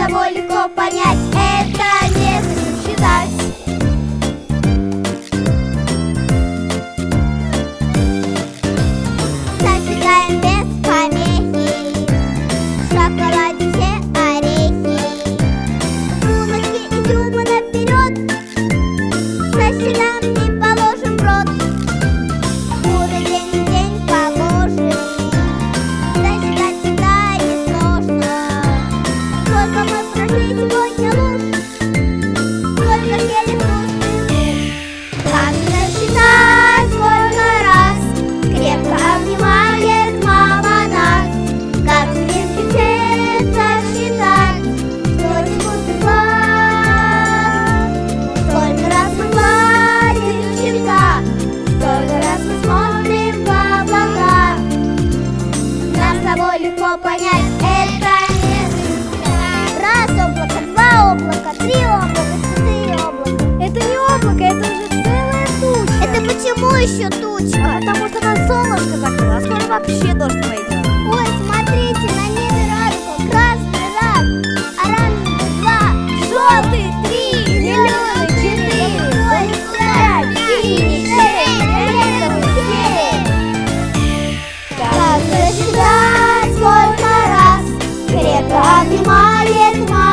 тобой легко понять, это не считать. Зажигаем без помехи, в шоколаде все орехи. Булочки идем наперед, соседям не положим в рот. Бурый день положим, засчитать всегда несложно. Сколько мы прошли сегодня луж, сколько съели вкусный лук. Как засчитать, сколько раз крепко обнимает мама нас. Как вместе все засчитать, что секунды глаз. Сколько раз мы гладим щенка, сколько раз мы смотрим в облака. Нам с тобой легко понять, это не считать. Раз облако, два облака, три облака, четыре облака. Это не облако, это уже целая туча. Это почему еще тучка? Потому что нас солнышко закрыло, а скоро вообще дождь пойдет. Ой, смотрите, на небе радуга. Красный раз, оранжевый два, желтый три, зеленый четыре, ой, пять, синий шесть, фиолетовый семь. Как засчитать, сколько раз крепко обнимает мама?